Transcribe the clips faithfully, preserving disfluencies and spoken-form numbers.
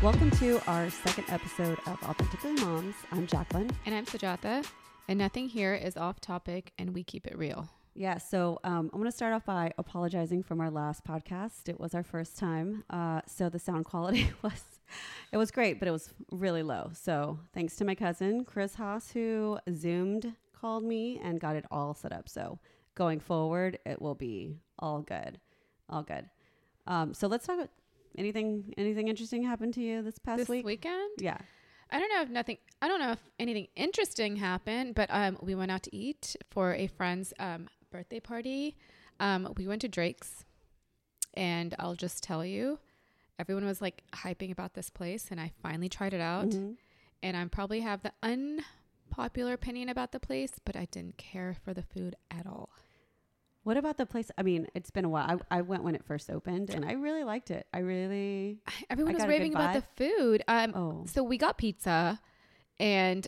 Welcome to our second episode of Authentically Moms. I'm Jacqueline. And I'm Sujata. And nothing here is off topic and we keep it real. Yeah, so um, I'm going to start off by apologizing from our last podcast. It was our first time. Uh, so the sound quality was, it was great, but it was really low. So thanks to my cousin, Chris Haas, who Zoomed, called me and got it all set up. So going forward, it will be all good. All good. Um, so let's talk about anything, anything interesting happened to you this past This week? weekend? Yeah. I don't know if nothing, I don't know if anything interesting happened, but um, we went out to eat for a friend's um, birthday party. Um, we went to Drake's, and I'll just tell you, everyone was like hyping about this place, and I finally tried it out. Mm-hmm. And I probably have the unpopular opinion about the place, but I didn't care for the food at all. What about the place? I mean, it's been a while. I, I went when it first opened, and I really liked it. I really... Everyone I was got a raving good about the food. Um, Oh. So we got pizza, and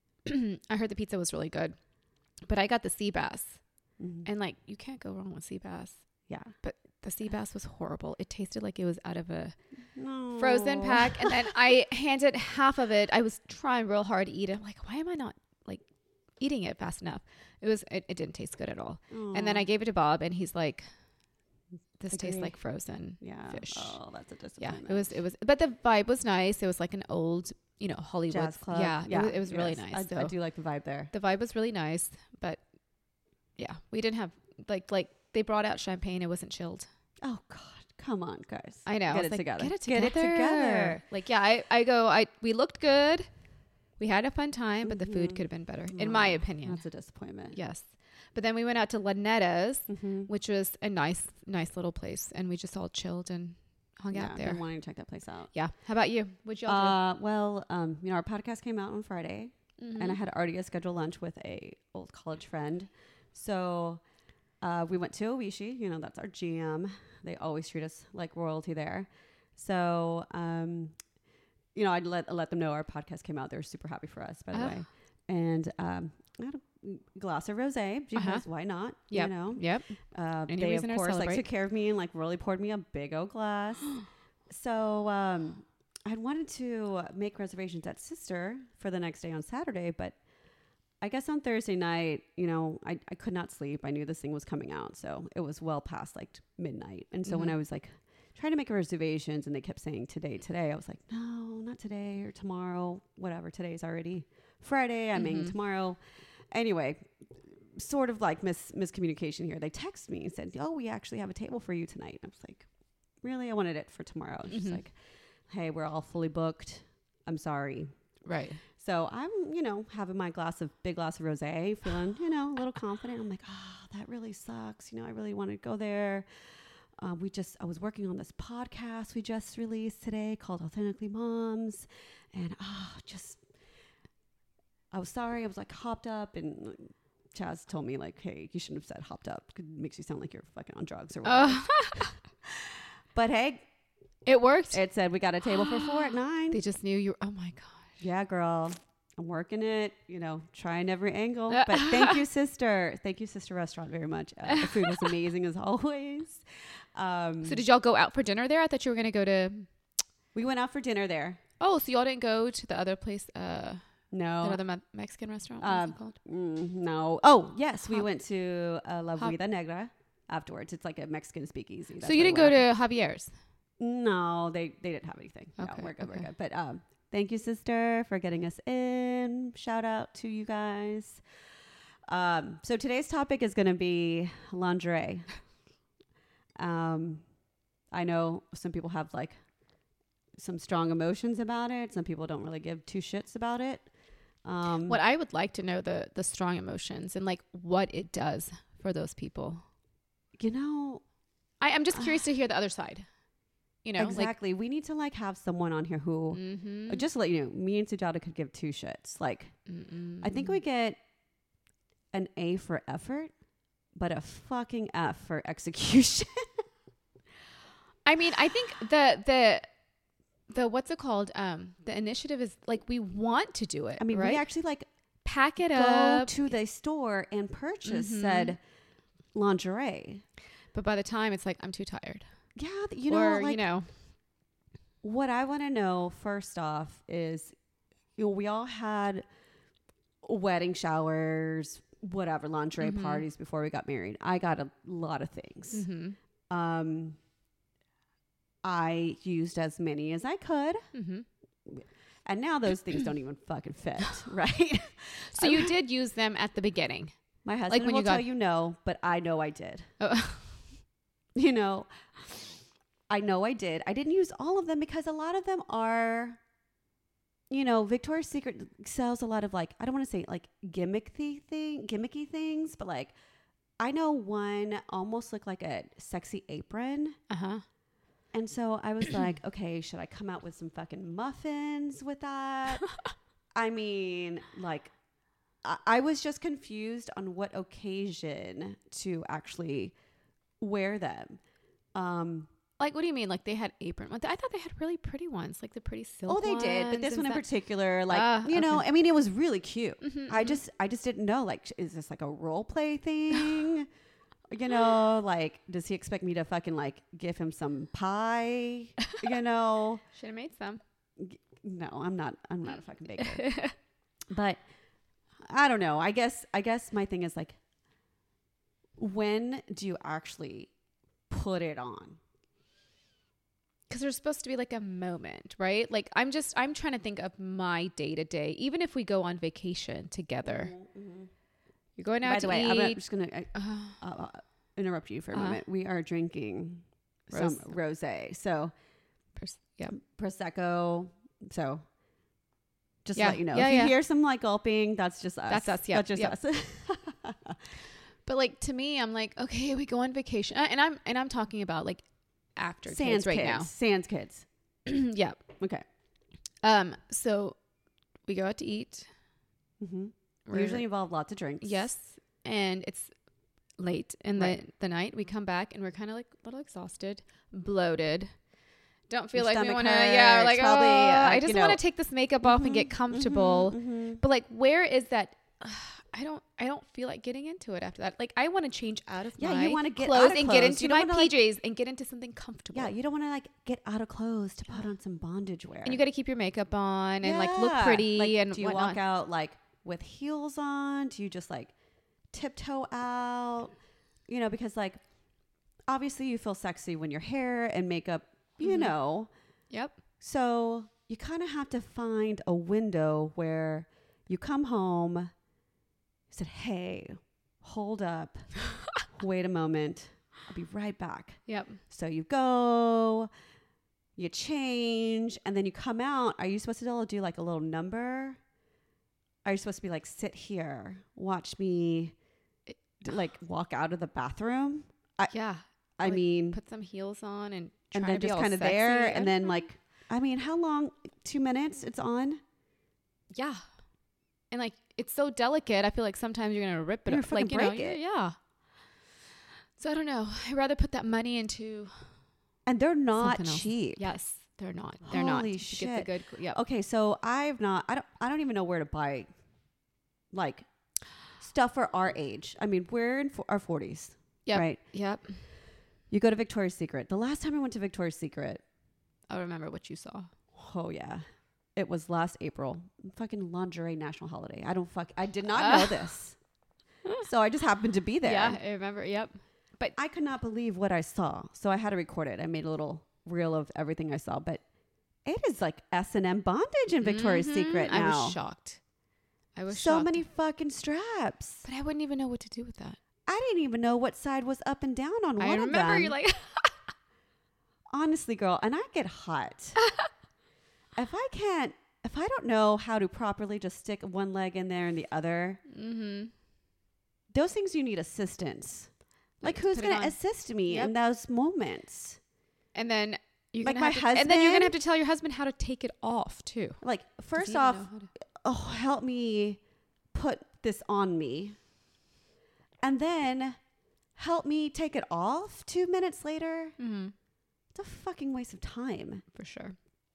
I heard the pizza was really good. But I got the sea bass. Mm-hmm. And, like, you can't go wrong with sea bass. Yeah. But the sea bass was horrible. It tasted like it was out of a No. frozen pack. And then I handed half of it. I was trying real hard to eat it. I'm like, why am I not, like, eating it fast enough? It was. It, it didn't taste good at all. Aw. And then I gave it to Bob, and he's like, this Agree. tastes like frozen yeah. fish. Oh, that's a Yeah, disappointment. it was, it was, but the vibe was nice. It was like an old, you know, Hollywood Jazz club. Yeah, yeah. It was, it was really Yes. nice. I, so I do like the vibe there. the vibe was really nice, but yeah, we didn't have like, like they brought out champagne. It wasn't chilled. Oh God, come on, guys. I know. Get I was it like, together. Get it Get together. it together. Like, yeah, I, I go, I, we looked good. We had a fun time, but the food Mhm. could have been better, in my Oh, opinion. That's a disappointment. Yes. But then we went out to Lanetta's, Mm-hmm. which was a nice, nice little place. And we just all chilled and hung Yeah, out I've there. been wanting to check that place out. Yeah. How about you? What'd y'all Uh, well, um, you know, our podcast came out on Friday, do? Mhm. and I had already scheduled lunch with a old college friend. So uh, we went to Oishi. You know, that's our G M. They always treat us like royalty there. So, um, you know, I'd let let them know our podcast came out. They were super happy for us, by the Oh. way. And um, I had a glass of rosé because Uh-huh. why not? Yep. You know, Yep. uh, Any they of reason to course like celebrate. took care of me and like really poured me a big old glass. So um, I had wanted to make reservations at Sister for the next day on Saturday, but I guess on Thursday night, you know, I, I could not sleep. I knew this thing was coming out, so it was well past like midnight. And so when Mhm. I was like trying to make reservations and they kept saying today, today, I was like, no, not today or tomorrow, whatever. Today's already Friday. I mean, Mhm. tomorrow. Anyway, sort of like mis miscommunication here. They texted me and said, oh, we actually have a table for you tonight. I was like, really? I wanted it for tomorrow. And she's Mhm. like, hey, we're all fully booked. I'm sorry. Right. So I'm, you know, having my glass of big glass of rosé, feeling, you know, a little confident. I'm like, oh, that really sucks. You know, I really want to go there. Uh, we just, I was working on this podcast we just released today called Authentically Moms. And, oh, just, I was sorry. I was like hopped up, and Chaz told me like, hey, you shouldn't have said hopped up. It makes you sound like you're fucking on drugs or whatever. Uh, But hey, it worked. it said we got a table for four at nine. They just knew you were, oh my gosh. Yeah, girl. I'm working it, you know, trying every angle. But thank you, sister. Thank you, Sister Restaurant, very much. Uh, the food was amazing as always. Um, So did y'all go out for dinner there? I thought you were going to go to, we went out for dinner there. oh, so y'all didn't go to the other place, uh, No. that other me- Mexican restaurant? What Um, was it called? Mm, no. Oh, yes. We Hop- went to uh, La Hop- Vida Negra afterwards. It's like a Mexican speakeasy. That's So you where didn't go we're at. to Javier's? No, they, they didn't have anything. No, Okay, we're good. okay. We're good. But um, thank you, sister, for getting us in. Shout out to you guys. Um, so today's topic is going to be lingerie. um, I know some people have like some strong emotions about it. Some people don't really give two shits about it. Um, What I would like to know the the strong emotions and like what it does for those people. you know, I, I'm just curious to hear the other side. You know, exactly. we need to like have someone on here who, like, mm-hmm. uh, just to let you know, me and Sujata could give two shits. Like, I think we get an A for effort, but a fucking F for execution. I mean, I think the the the what's it called? Um, the initiative is like we want to do it. I mean, right? we actually like pack it go up, to the store and purchase Mhm. said lingerie. but by the time it's like I'm too tired. Yeah, th- you know, or like you know, what I want to know first off is, you know, we all had wedding showers, whatever, lingerie Mhm. parties before we got married. I got a lot of things. Mm-hmm. Um, I used as many as I could. Mm-hmm. And now those things don't even fucking fit, right? So you did use them at the beginning. My husband Like when will you got- tell you no, but I know I did. Oh. You know, I know I did. I didn't use all of them because a lot of them are, you know, Victoria's Secret sells a lot of like, I don't want to say like gimmicky thing, gimmicky things, but like I know one almost looked like a sexy apron. Uh-huh. And so I was like, okay, should I come out with some fucking muffins with that? I mean, like, I, I was just confused on what occasion to actually wear them. Um, Like, what do you mean? Like they had apron? I thought they had really pretty ones, like the pretty silk oh, they did, but ones this and one in stuff. particular, like, Ah, you know, okay. I mean, it was really cute. Mhm, I mhm. just, I just didn't know, like, is this like a role play thing? You know, like, does he expect me to fucking like give him some pie? You know, Should have made some. no, I'm not, I'm not a fucking baker. But I don't know. I guess, I guess my thing is like, when do you actually put it on? Because there's supposed to be like a moment, right? Like I'm just, I'm trying to think of my day to day. Even if we go on vacation together, Mm-hmm. you're going out By to the way, eat. I'm just gonna uh, uh, uh, interrupt you for a Uh-huh. moment. We are drinking Rose- some rosé, so pers- yeah. prosecco. So just Yeah, let you know, yeah, if you yeah. hear some like gulping, that's just us. That's us, yeah, that's just yeah. us. But like to me, I'm like, okay, we go on vacation, uh, and I'm and I'm talking about like after Sans kids right kids. Sans kids. now. Yeah. Okay. Um. So we go out to eat. Mm-hmm. We're- Usually involve lots of drinks. Yes, and it's late in the Right. the night. We come back and we're kind of like a little exhausted, bloated. Don't feel Your like we stomach want to. Yeah, we're hurts, like probably, oh, uh, I you just know. want to take this makeup off and get Mhm, comfortable. mhm, mhm. But like, where is that? Uh, I don't. I don't feel like getting into it after that. Like, I want to change out of Yeah, my you wanna get clothes out of and get clothes. into You my don't wanna, like- P Js and get into something comfortable. Yeah, you don't want to like get out of clothes to put on some bondage wear. and you got to keep your makeup on and like look Yeah. pretty Like, and do you whatnot. walk out like with heels on? Do you just like tiptoe out? You know, because like obviously you feel sexy when your hair and makeup, you Mhm. know. Yep. So you kind of have to find a window where you come home, said, "Hey, hold up, wait a moment, I'll be right back." Yep. So you go, you change, and then you come out. Are you supposed to do like a little number? Are you supposed to be like, sit here, watch me, d- like walk out of the bathroom? I, Yeah. I like, mean, Put some heels on and try and to then be just all kind of sexy. there, I and don't then know. like, I mean, how long? Two minutes? It's on. Yeah. And like it's so delicate. I feel like sometimes you're gonna rip it You're up. gonna Like you fucking know, break it. yeah, yeah. So I don't know. I'd rather put that money into And they're not something else. cheap. Yes, they're not. They're not. Holy To get the shit. good. Yeah. Okay, so I've not. I don't. I don't even know where to buy, like, stuff for our age. I mean, we're in fo- our forties, Yep. right? Yep. You go to Victoria's Secret. The last time I went to Victoria's Secret, I remember what you saw. oh yeah, it was last April. Fucking lingerie national holiday. I don't fuck. I did not Ah. know this, so I just happened to be there. Yeah, I remember. Yep. But I could not believe what I saw, so I had to record it. I made a little reel of everything I saw, but it is like S and M bondage in Victoria's Mhm. Secret now. I was shocked. I was so shocked. many fucking straps. But I wouldn't even know what to do with that. I didn't even know what side was up and down on I one of remember them. you're like, Honestly, girl, and I get hot. if I can't, if I don't know how to properly just stick one leg in there and the other, mm-hmm. those things you need assistance. Like, Like, who's put it going to on. assist me Yep. in those moments? And then you're Like gonna my have to, and then you're husband- gonna have to tell your husband how to take it off too. Like, Does he first even off, know how to- oh, help me put this on me. And then help me take it off two minutes later. Mhm. It's a fucking waste of time. For sure.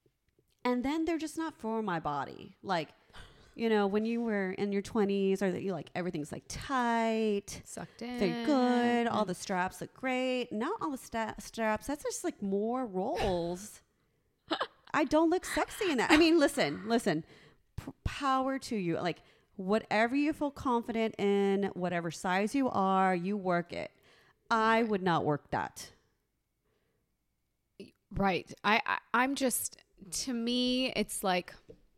And then they're just not for my body. Like, you know, when you were in your twenties, or that you like everything's like tight, Sucked in. they're good, all and- the straps look great. Not all the sta- straps. That's just like more rolls. I don't look sexy in that. I mean, listen, listen, P- power to you. Like whatever you feel confident in, whatever size you are, you work it. I would not work that. Right. I, I I'm just, to me, it's like,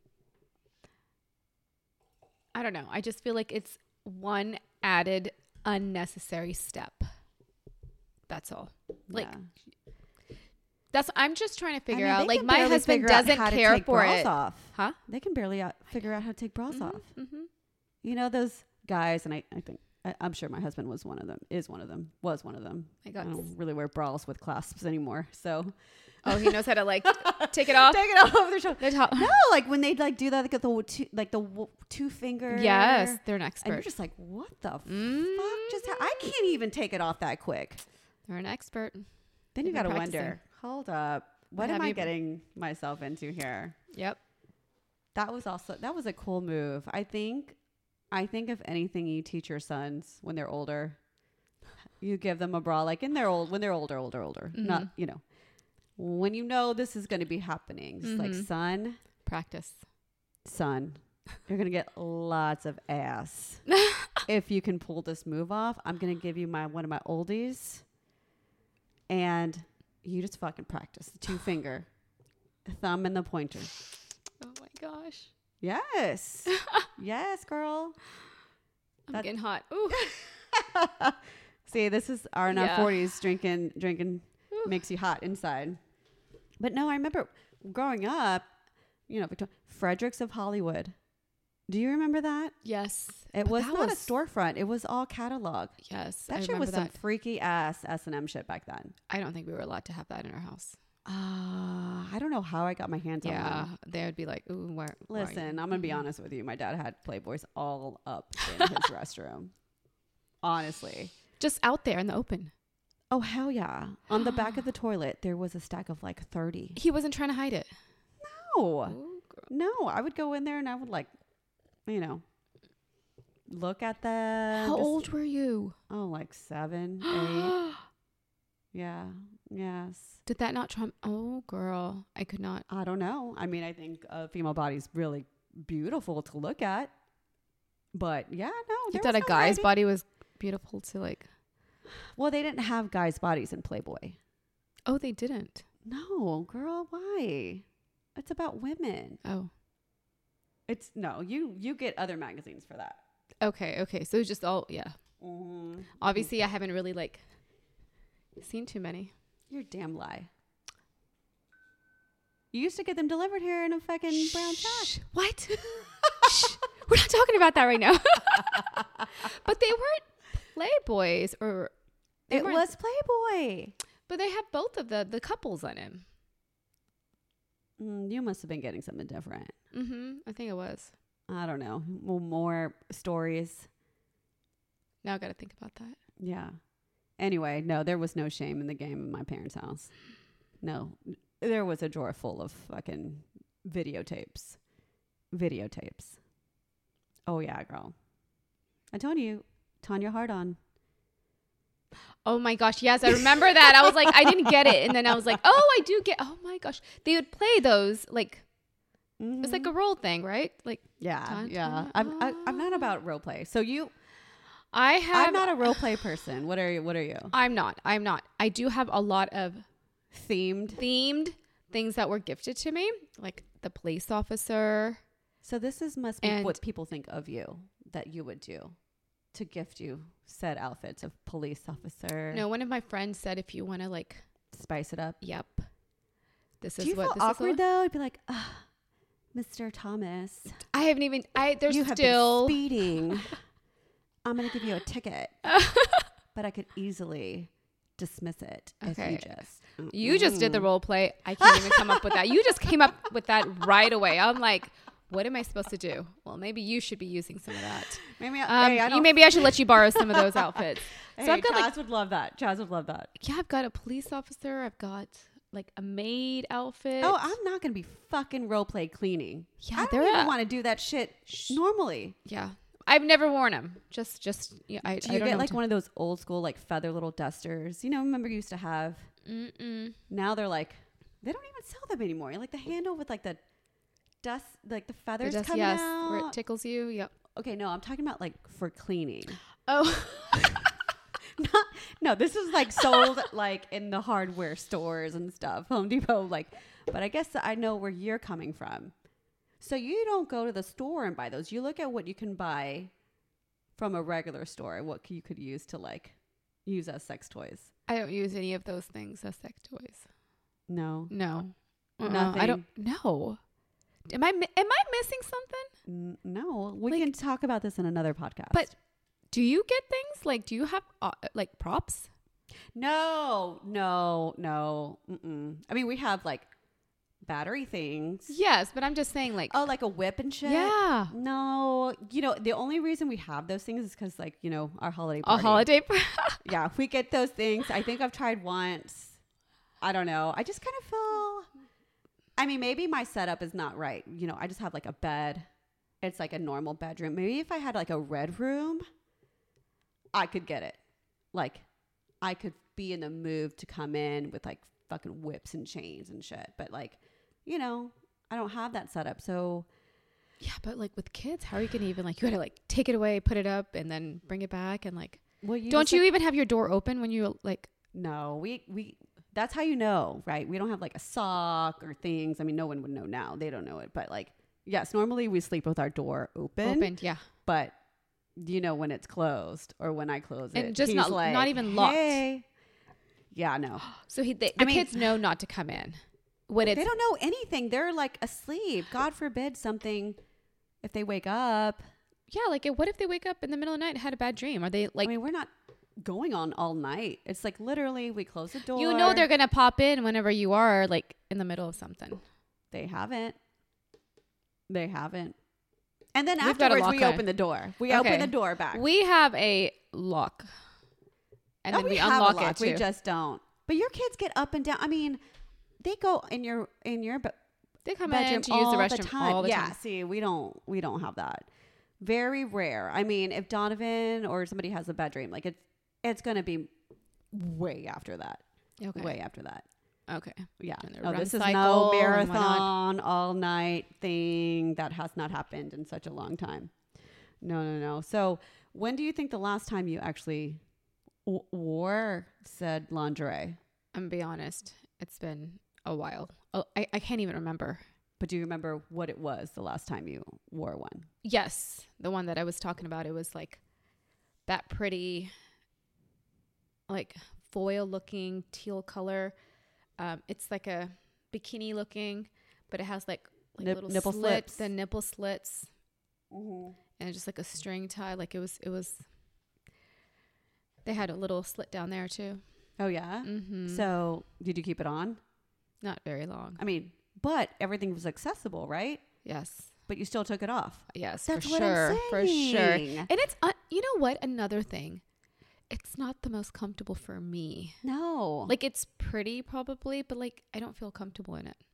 I don't know. I just feel like it's one added unnecessary step. That's all. Like, Yeah. that's, I'm just trying to figure I mean, out, they like, can my barely husband figure out doesn't how to care take for bras it. off. Huh? They can barely out, figure out how to take bras Mm-hmm, off. mm-hmm. You know, those guys, and I, I think, I, I'm sure my husband was one of them, is one of them, was one of them. I I got don't really wear bras with clasps anymore. So Oh, he knows how to like take it off. take it off their shoulder. The top. No, like when they like do that, like the two, like the w- two finger. Yes, they're an And expert. you're just like, what the Mm. fuck? Just ha- I can't even take it off that quick. They're an expert. Then They've you been gotta practicing. wonder. Hold up, what have am I you- getting myself into here? Yep. That was also that was a cool move. I think. I think if anything, you teach your sons when they're older. You give them a bra, like in their old when they're older, older, older. Mhm. Not you know, when you know this is going to be happening. It's like, Mhm. son, Practice. son, you're gonna get lots of ass if you can pull this move off. I'm gonna give you my one of my oldies, and you just fucking practice the two finger, the thumb and the pointer. Oh my gosh. Yes, yes, girl. I'm That- getting hot. Ooh. See, this is our in our Yeah. forties drinking drinking Ooh. makes you hot inside. But no, I remember growing up, you know, Victor- Fredericks of Hollywood. Do you remember that? Yes. It But was that not was- a storefront. It was all catalog. Yes. That I shit remember was some that. freaky ass S and M shit back then. I don't think we were allowed to have that in our house. Uh, I don't know how I got my hands on Yeah. one. They would be like, ooh, where? why are you-" Listen, I'm going to be Mhm. honest with you. My dad had Playboys all up in his restroom. Honestly. Just out there in the open. Oh, hell yeah. On the back of the toilet, there was a stack of like thirty. He wasn't trying to hide it. No. Ooh, girl. No, I would go in there and I would like, you know, look at them. How just- old were you? Oh, like seven, eight. Yeah. Yes. Did that not traum? Oh, girl. I could not. I don't know. I mean, I think a female body's really beautiful to look at. But yeah, no. You there thought was a no guy's hiding. body was beautiful to like. Well, they didn't have guys' bodies in Playboy. Oh, they didn't. No, girl, why? It's about women. Oh. It's no, you you get other magazines for that. Okay. Okay. So it's just all, yeah. Mm-hmm. Obviously, I haven't really like seen too many. You're a damn lie. You used to get them delivered here in a fucking brown sack. Shh. What? Shh. We're not talking about that right now. But they weren't Playboys or they It weren't- was Playboy. But they have both of the the couples on him. Mm, you must have been getting something different. Mm-hmm. I think it was. I don't know. Well, more stories. Now I got to think about that. Yeah. Anyway, no, there was no shame in the game in my parents' house. No, there was a drawer full of fucking videotapes. Videotapes. Oh, yeah, girl. I told you, Tanya Hardon. Oh my gosh, yes, I remember that. I was like, I didn't get it, and then I was like, oh, I do get. Oh my gosh, they would play those like Mm-hmm. it's like a role thing, right? Like yeah, Tanya- yeah. I'm I, I'm not Oh. about role play. So you, I have. I'm not a role play person. What are you? What are you? I'm not. I'm not. I do have a lot of Themed. themed things that were gifted to me, like the police officer. So this is must be And- what people think of you that you would do to gift you said outfits of police officer. No, one of my friends said if you want to like, Spice it up. yep, this Do is you what feel this awkward is. though? I'd be like, ah, Mister Thomas, I haven't even. I there's you have still. been speeding. I'm gonna give you a ticket, but I could easily dismiss it if Okay. you just. You just did the Mm. role play. I can't even come up with that. You just came up with that right away. I'm like, what am I supposed to do? Well, maybe you should be using some of that. Maybe, Um, I, hey, I you don't. maybe I should let you borrow some of those outfits. Hey, so I've got Chaz like, would love that. Chaz would love that. yeah, I've got a police officer. I've got like a maid outfit. Oh, I'm not gonna be fucking role play cleaning. Yeah, I don't they're even a- want to do that shit normally. yeah. I've never worn them. Just, just yeah. I, Do I you don't get know like what one of those old school like feather little dusters? You know, remember you used to have. to- Mm-mm. Now they're like They don't even sell them anymore. Like the handle with like the dust, like the The feathers dust, coming yes, out. where it tickles you. Yep. Okay, no, I'm talking about like for cleaning. Oh. Not, no, this is like sold like in the hardware stores and stuff, Home Depot. Like, but I guess I know where you're coming from. So you don't go to the store and buy those. You look at what you can buy from a regular store, what you could use to like use as sex toys. I don't use any of those things as sex toys. No, No. Uh-uh. Nothing. I don't know. Am I mi- am I missing something? N- no. We Like- can talk about this in another podcast. But do you get things? Like, do you have uh, like props? no, no, no. Mm-mm. I mean, we have like battery things. Yes, but I'm just saying, like, Oh, like a whip and shit. yeah, No, you know, the only reason we have those things is because, like, you know, our holiday a party. holiday. Yeah, we get those things. I think I've tried once. I don't know. I just kind of feel, I mean, maybe my setup is not right. You know, I just have like a bed. It's like a normal bedroom. Maybe if I had like a red room, I could get it. Like, I could be in the mood to come in with like fucking whips and chains and shit. But like, you know, I don't have that setup. So Yeah, but like with kids, how are you gonna even like? You gotta like take it away, put it up, and then bring it back, and like, well, you don't just, you like, even have your door open when you like? No, we we that's how you know, right? We don't have like a sock or things. I mean, no one would know now. They don't know it, but like, yes, normally we sleep with our door open, Opened, yeah, but you know when it's closed or when I close it, and just he's not like, not even locked. "Hey." Yeah, no, So he, they, I the mean- kids know not to come in when it's they don't know anything. They're like asleep. God forbid something if they wake up. yeah. Like, what if they wake up in the middle of the night and had a bad dream? Are they like? I mean, we're not going on all night. It's like literally we close the door. You know they're gonna pop in whenever you are like in the middle of something. They haven't. They haven't. And then We've got a afterwards, lock we on. open the door. We Okay. open the door back. We have a lock, and No, then we, have a unlock lock. it too. We just don't. But your kids get up and down. I mean, they go in your in your be- they come bedroom in to use all the the restroom time. all the yeah. time. See, we don't we don't have that. Very rare. I mean, if Donovan or somebody has a bedroom, like it's it's gonna be way after that. Okay. Way after that. Okay. Yeah. And their No, REM this is no cycle and whatnot. marathon all night thing. That has not happened in such a long time. No, no, no. So when do you think the last time you actually w- wore said lingerie? I'm gonna be honest. It's been a while. Oh, I, I can't even remember. But do you remember what it was the last time you wore one? Yes, the one that I was talking about. It was like that pretty, like foil looking teal color. Um, it's like a bikini looking, but it has like, like Nip- little nipple slit, slips. the nipple slits, Mm-hmm. and just like a string tie. Like it was, it was. They had a little slit down there too. Oh, yeah? Mm-hmm. So did you keep it on? Not very long. I mean, but everything was accessible, right? Yes. But you still took it off. Yes, That's for what sure. I'm For sure. saying. And it's, uh, you know what? Another thing. It's not the most comfortable for me. No. Like, it's pretty probably, but like, I don't feel comfortable in it.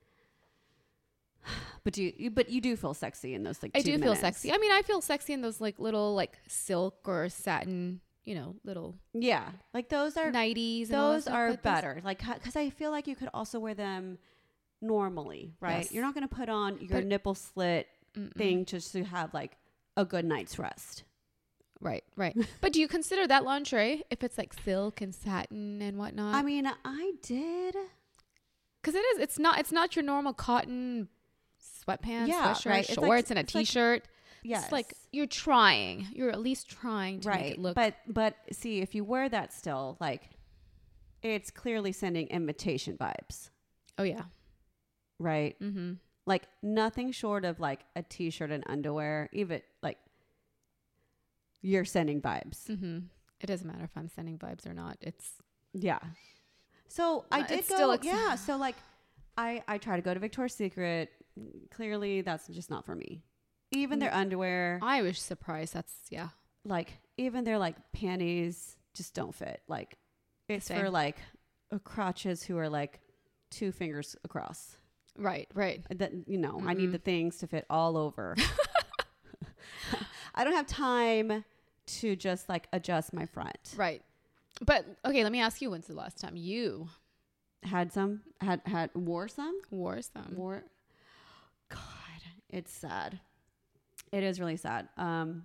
But you, you but you do feel sexy in those like I two do minutes. feel sexy. I mean, I feel sexy in those like little like silk or satin, you know, little Yeah. Like those are nighties. And all that those stuff, are but those- better. Like cuz I feel like you could also wear them normally, right? Yes. You're not going to put on your But- nipple slit Mm-mm. thing just to have like a good night's rest. Right, right. But do you consider that lingerie if it's like silk and satin and whatnot? I mean, I did. Because it is. It's not. It's not your normal cotton sweatpants, Yeah, sweatshirt, right. It's like- shorts, and a it's like- t-shirt. Yes. It's like you're trying. You're at least trying to make right. it look. But but see, if you wear that still, like it's clearly sending invitation vibes, oh yeah. right? Mm-hmm. Like nothing short of like a t-shirt and underwear, even like you're sending vibes. Mm-hmm. It doesn't matter if I'm sending vibes or not. It's Yeah. So I Uh, did it go. still looks- yeah. So like, I I try to go to Victoria's Secret. Clearly, that's just not for me. Even their underwear, I was surprised. That's yeah. like even their like panties, just don't fit. Like it's Same. for like uh, crotches who are like two fingers across. Right, right. That you know, I need Mhm. the things to fit all over. I don't have time to just like adjust my front. Right. But okay, let me ask you, when's the last time you had some, had, had, wore some, Wore some. wore. God, it's sad. It is really sad. Um,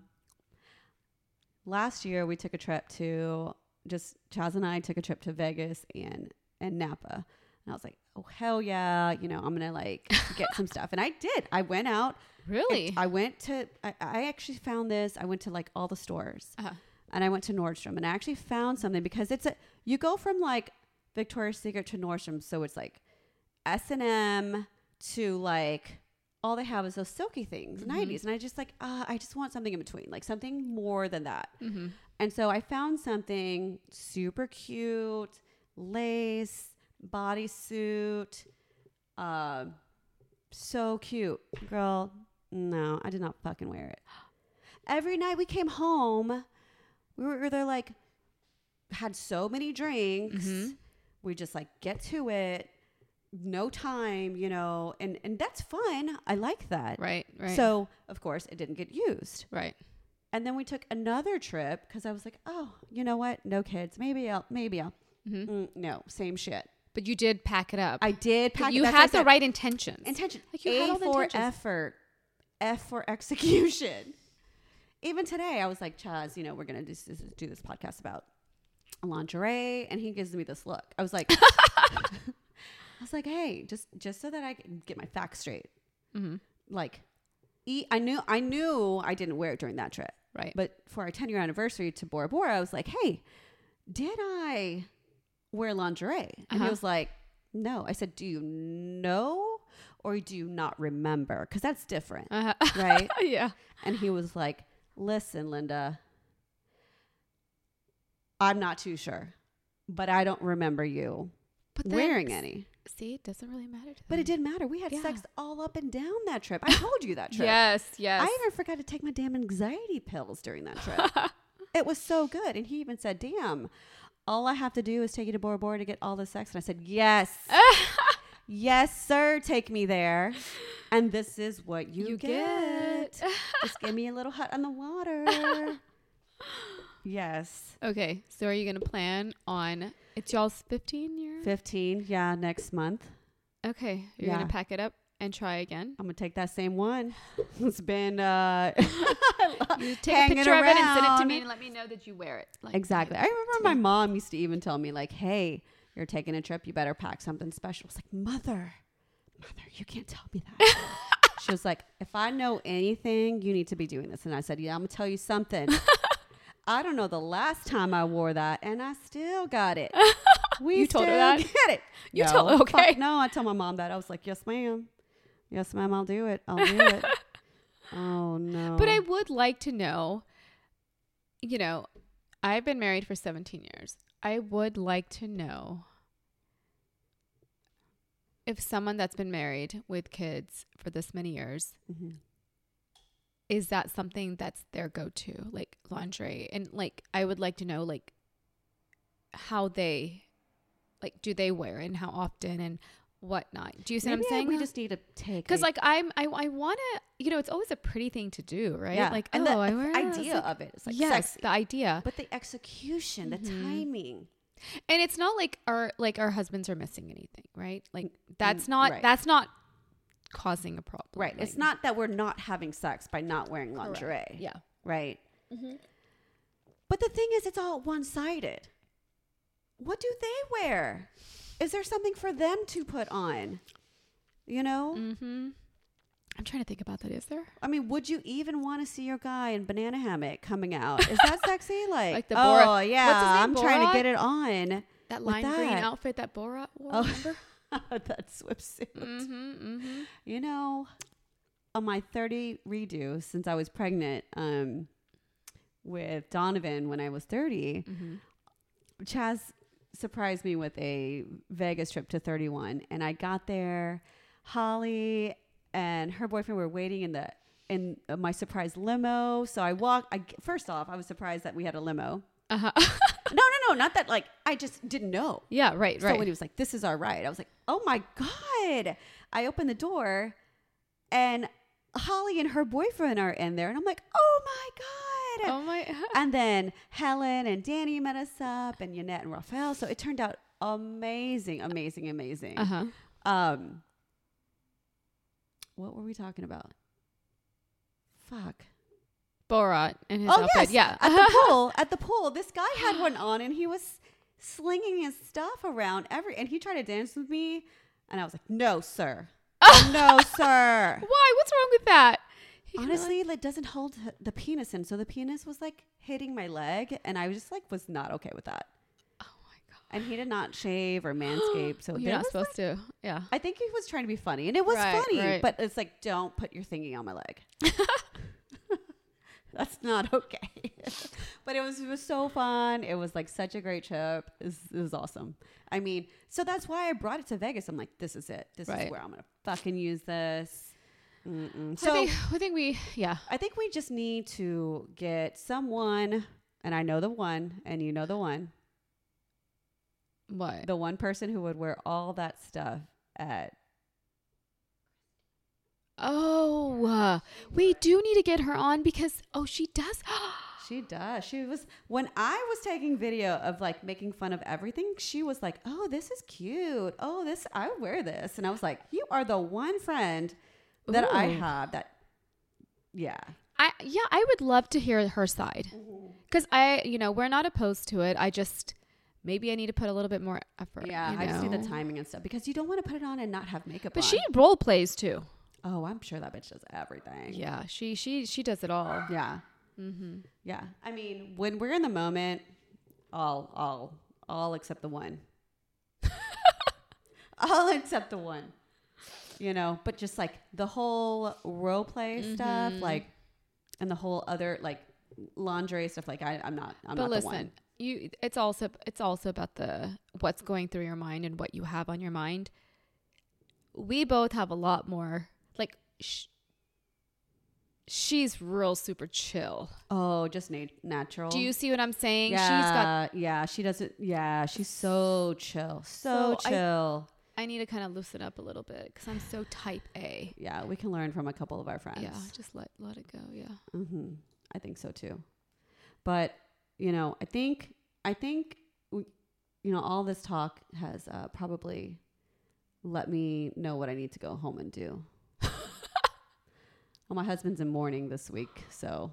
last year we took a trip to just Chaz and I took a trip to Vegas and, and Napa. And I was like, oh, hell yeah. You know, I'm going to like get some stuff. And I did. I went out. Really? I went to, I, I actually found this. I went to like all the stores Uh-huh. and I went to Nordstrom and I actually found something because it's a, you go from like Victoria's Secret to Nordstrom. So it's like S and M to like, all they have is those silky things, Mm-hmm. nineties. And I just like, uh, I just want something in between, like something more than that. Mm-hmm. And so I found something super cute, lace, bodysuit, uh, so cute. Girl, no, I did not fucking wear it. Every night we came home, we were either like, had so many drinks, Mm-hmm. we just like get to it, no time, you know, and, and that's fun. I like that. Right, right. So, of course, it didn't get used. right. And then we took another trip because I was like, oh, you know what? No kids. Maybe I'll, maybe I'll. Mm-hmm. Mm, no, same shit. But you did pack it up. I did But pack you it. That's had what I the said. right intentions. intention. Like you A had all the for intentions. effort, F for execution. Even today, I was like, Chaz, you know, we're going to do, this- do this podcast about lingerie. And he gives me this look. I was like, I was like, hey, just, just so that I can get my facts straight. Mm-hmm. Like, e- I knew, I knew I didn't wear it during that trip. Right. But for our ten year anniversary to Bora Bora, I was like, hey, did I wear lingerie? And Uh-huh. he was like, no. I said, do you know or do you not remember? Because that's different, Uh-huh. right? Yeah. And he was like, listen, Linda, I'm not too sure, but I don't remember you But then, wearing any. See, it doesn't really matter to But them. it didn't matter. We had Yeah. sex all up and down that trip. I told you that trip. Yes, yes. I even forgot to take my damn anxiety pills during that trip. It was so good. And he even said, damn, all I have to do is take you to Bora Bora to get all the sex. And I said, yes. Yes, sir. Take me there. And this is what you, You get. get. Just give me a little hut on the water. Yes. Okay, so are you going to plan on, it's y'all's fifteen year? fifteen. Yeah, next month. Okay, you're Yeah. going to pack it up and try again. I'm going to take that same one. It's been uh, You take hanging a picture of it and send it to around. me and let me know that you wear it. Like, Exactly. I you- remember my mom used to even tell me, like, hey, you're taking a trip. You better pack something special. I was like, mother, mother, you can't tell me that. She was like, if I know anything, you need to be doing this. And I said, yeah, I'm going to tell you something. I don't know the last time I wore that, and I still got it. We You told her still that? Get it. You No, told her, fuck okay. No, I told my mom that. I was like, yes, ma'am. Yes, ma'am, I'll do it. I'll do it. Oh, no. But I would like to know, you know, I've been married for seventeen years. I would like to know if someone that's been married with kids for this many years, Mhm. is that something that's their go-to, like lingerie? And like, I would like to know, like, how they, like, do they wear it and how often and whatnot? Do you see Maybe what I'm saying? we just need to take Because a- like I'm, I, I want to, you know, it's always a pretty thing to do, right? Yeah. Like, and oh, the I wear th- this, idea like- of it. It's like yes, sexy. the idea. But the execution, the Mhm. timing. And it's not like our like our husbands are missing anything, right? Like that's Mm, not right. that's not causing a problem. Right. It's Like, not that we're not having sex by not wearing correct. lingerie. Yeah. Right. Mm-hmm. But the thing is, it's all one sided. What do they wear? Is there something for them to put on? You know? Mm-hmm. I'm trying to think about that. Is there? I mean, would you even want to see your guy in banana hammock coming out? Is that sexy? Like, Like the oh, Borat- yeah, what's his name, I'm trying to Borat? get it on. That With lime green that. outfit that Borat wore, Oh. remember? That swimsuit. mm-hmm, mm-hmm. You know, on my thirty redo, since I was pregnant um, with Donovan when I was thirty, Mm-hmm. Chaz surprised me with a Vegas trip to thirty-one. And I got there, Holly and her boyfriend were waiting in the in uh, my surprise limo. So I walked. I, first off, I was surprised that we had a limo. Uh-huh. No, no, no, not that. Like, I just didn't know. yeah, right, So right. when he was like, this is our ride, I was like, oh my God. I opened the door and Holly and her boyfriend are in there. And I'm like, oh my God. oh my And then Helen and Danny met us up and Yannette and Raphael. So it turned out amazing, amazing, amazing. Uh huh. Um, what were we talking about? Fuck. Borat and his Oh outfit. yes, Yeah. at the pool. At the pool, this guy had one on, and he was slinging his stuff around every. And he tried to dance with me, and I was like, "No, sir. Oh, no, sir." Why? What's wrong with that? He kinda Honestly, it doesn't hold h- the penis in, so the penis was like hitting my leg, and I was just like was not okay with that. like, oh my god. And he did not shave or manscape, so You're there not was, supposed to. Yeah. I think he was trying to be funny, and it was Right, funny, right. but it's like, don't put your thingy on my leg. That's not okay. But it was it was so fun. It was like such a great trip. It was, it was awesome. I mean, so that's why I brought it to Vegas. I'm like, this is it. This Right. is where I'm gonna fucking use this. Mm-mm. So So I think, I think we, yeah. I think we just need to get someone, and I know the one, and you know the one, What? the one person who would wear all that stuff at. Oh, uh, we do need to get her on because, oh, she does. She does. She was, when I was taking video of like making fun of everything, she was like, oh, this is cute. Oh, this, I wear this. And I was like, you are the one friend that I Ooh. have that, yeah. I yeah, I would love to hear her side Mm-hmm. because I, you know, we're not opposed to it. I just maybe I need to put a little bit more effort. Yeah, you I just need the know? timing and stuff because you don't want to put it on and not have makeup But on. she role plays too. Oh, I'm sure that bitch does everything. Yeah, she she she does it all. Yeah. Mm-hmm. Yeah. I mean, when we're in the moment, I'll, I'll, I'll accept the one. I'll accept the one. You know, but just like the whole role play Mm-hmm. stuff, like, and the whole other like lingerie stuff, like I, I'm not, I'm But not listen, the one. you it's also it's also about the what's going through your mind and what you have on your mind. We both have a lot more like sh- she's real super chill. Oh, just na- natural. Do you see what I'm saying? Yeah, She's got yeah. She doesn't. Yeah, she's so chill, so, So I- chill. I need to kind of loosen up a little bit because I'm so type A. Yeah, we can learn from a couple of our friends. Yeah, just let let it go. Yeah. Mm-hmm. I think so too. But you know, I think I think we, you know, all this talk has uh, probably let me know what I need to go home and do. Well, my husband's in mourning this week, so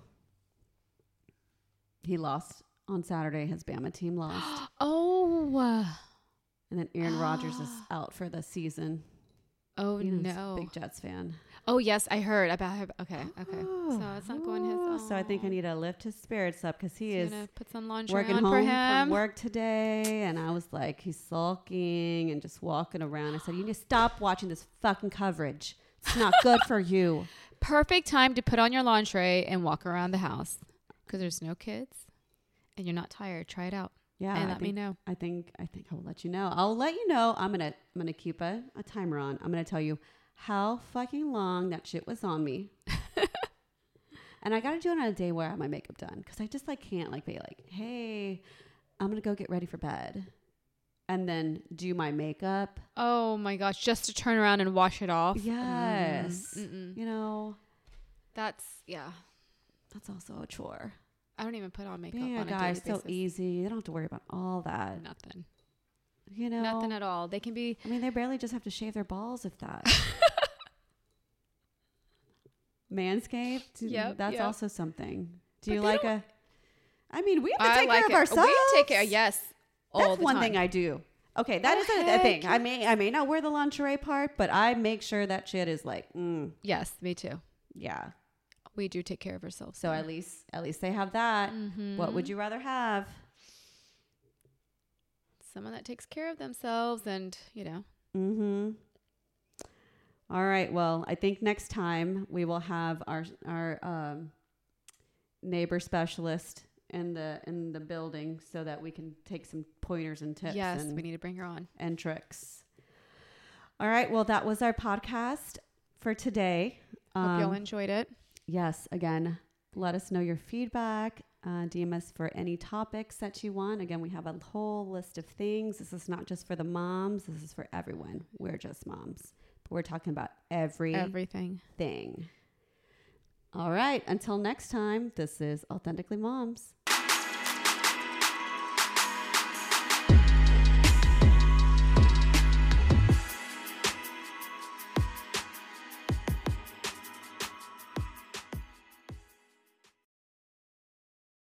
he lost on Saturday. His Bama team lost, Oh. uh, and then Aaron Rodgers is out for the season. Oh You know, he's a no. big Jets fan. Oh yes, I heard about her. Okay, okay. So it's not going his. Oh, so I think I need to lift his spirits up because he is gonna put some lingerie working on home for from him. work today, and I was like, he's sulking and just walking around. I said, you need to stop watching this fucking coverage. It's not good for you. Perfect time to put on your lingerie and walk around the house because there's no kids and you're not tired. Try it out Yeah, and I let me think, know. I think I think I will let you know. I'll let you know. I'm gonna I'm gonna keep a, a timer on. I'm gonna tell you how fucking long that shit was on me. And I gotta do it on a day where I have my makeup done because I just like can't like be like, hey, I'm gonna go get ready for bed, and then do my makeup. Oh my gosh, just to turn around and wash it off. Yes, Mm, mm-mm. you know That's yeah. that's also a chore. I don't even put on makeup Being a on a guy daily is so basis. easy. You don't have to worry about all that. Nothing. You know, Nothing at all. They can be. I mean, they barely just have to shave their balls, if that. Manscaped, Yep, that's yep. also something. Do But you they like don't- a? I mean, we have to I take like care of it. ourselves. We take care. Yes. All That's the one time. thing I do. Okay, that Oh, is a, a heck thing. I may I may not wear the lingerie part, but I make sure that shit is like, mm, Yes, me too. yeah. We do take care of ourselves. So at least at least they have that. Mm-hmm. What would you rather have? Someone that takes care of themselves and, you know. Mm-hmm. All right. Well, I think next time we will have our our um, neighbor specialist in the in the building so that we can take some pointers and tips. Yes, and, we need to bring her on. and tricks. All right. Well, that was our podcast for today. Hope y'all Um, enjoyed it. yes. Again, let us know your feedback. Uh, D M us for any topics that you want. Again, we have a whole list of things. This is not just for the moms. This is for everyone. We're just moms. But we're talking about everything. Everything. All right. Until next time, this is Authentically Moms.